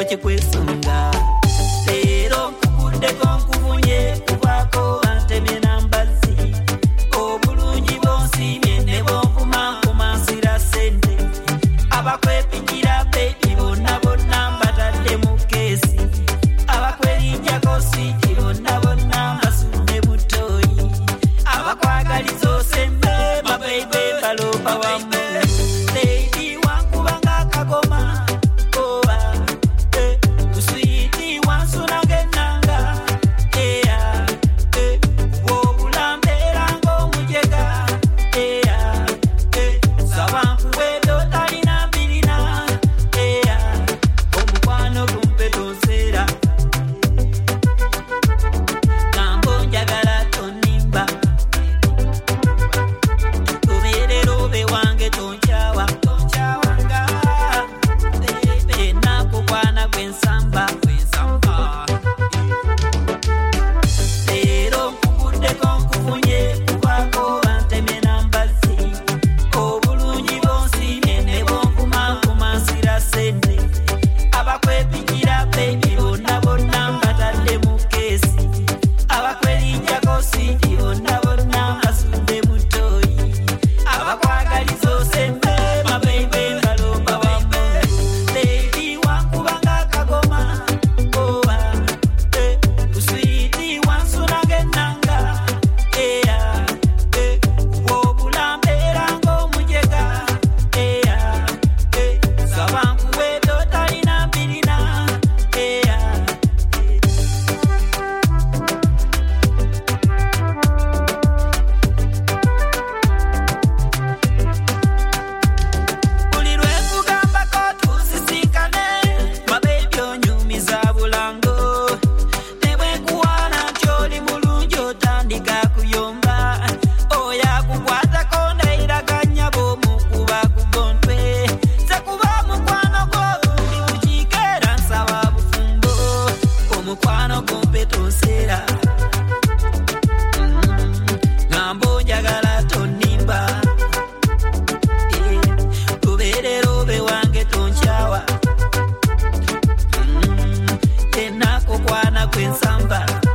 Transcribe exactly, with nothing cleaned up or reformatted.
chikwesunga lero kudeko nkubunye kubako anteme nambazi obulungi bonsi ne bonkuma kumansira sente abakwepingira pe ibona bonna mbatadde mu kesi abakwerinja kosi ibona bonna masunde butoyi abakwagalizo sembe mabebe baloba wamu lady wankubanga kagoma oba eh uswiti wansuna genanga eya eh wobulambera ngo mujega eya eh sabankuwe dotalina mbirina eya omukwano gumpetonsera kambo njagala tonimba uberero be wange tonchawa tonchawanga bebe nakukwana kwensamba kwensamba lero nkukudeko nkufunye kubako banteme nambazi obulungi bonsi ne bonkuma kumansira sente abakwepingira pe ibona bonna mbatadde mu kesi abakwerinja kosi ibona bonna masunde mutoyi abakwagalizo sembe mabebe balomba wamu lady wankubanga kagoma oba eh uswiti wansuna genanga eya eh wobulambera ngo mujega eya eh sabankuwe dotalina mbirina eya buli lwekugambako tusisinkane mabebi onyumiza bulango ne bwekuwaana nti oli mulungi otandika kuyomba oya kukwatako ndayiraganya bw'omukuba ku gontwe sekuba mukwano gwogundi bukiikeera nsaba bufumbo omukwano gompetonsera ngambo njagala tonimba luberero be wange tonchawa tenakukwana kwensamba